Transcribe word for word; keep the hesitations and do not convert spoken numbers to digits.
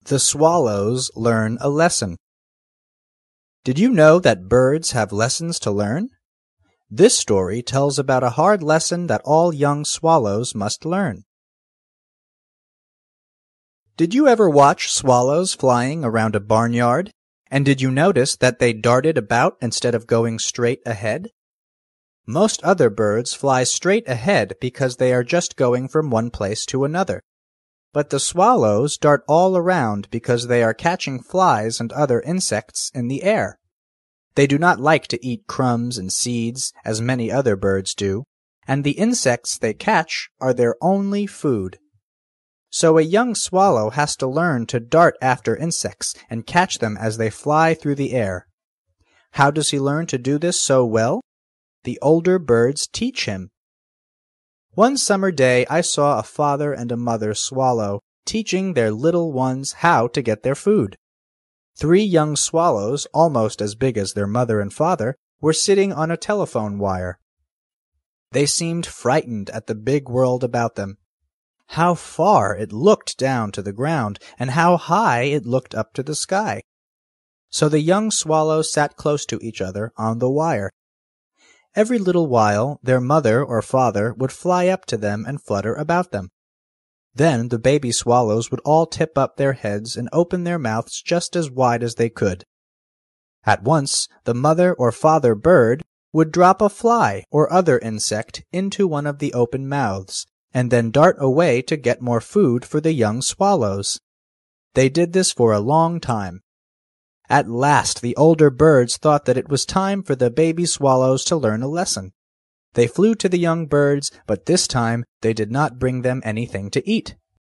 The swallows learn a lesson. Did you know that birds have lessons to learn? This story tells about a hard lesson that all young swallows must learn. Did you ever watch swallows flying around a barnyard? And did you notice that they darted about instead of going straight ahead? Most other birds fly straight ahead because they are just going from one place to another. But the swallows dart all around because they are catching flies and other insects in the air. They do not like to eat crumbs and seeds, as many other birds do, and the insects they catch are their only food. So a young swallow has to learn to dart after insects and catch them as they fly through the air. How does he learn to do this so well? The older birds teach him. One summer day I saw a father and a mother swallow teaching their little ones how to get their food. Three young swallows, almost as big as their mother and father, were sitting on a telephone wire. They seemed frightened at the big world about them. How far it looked down to the ground, and how high it looked up to the sky. So the young swallows sat close to each other on the wire. Every little while their mother or father would fly up to them and flutter about them. Then the baby swallows would all tip up their heads and open their mouths just as wide as they could. At once the mother or father bird would drop a fly or other insect into one of the open mouths, and then dart away to get more food for the young swallows. They did this for a long time. At last the older birds thought that it was time for the baby swallows to learn a lesson. They flew to the young birds, but this time they did not bring them anything to eat.